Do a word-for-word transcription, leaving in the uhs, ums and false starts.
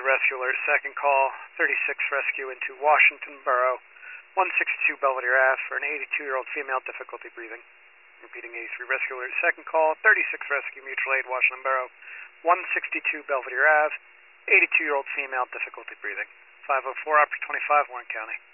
Rescue Alert, second call, thirty-six Rescue into Washington Borough, one sixty-two Belvedere Ave for an eighty-two-year-old female, difficulty breathing. Repeating eighty-three Rescue Alert, second call, thirty-six Rescue Mutual Aid, Washington Borough, one sixty-two Belvedere Ave, eighty-two-year-old female, difficulty breathing. five oh four, Operator twenty-five, Warren County.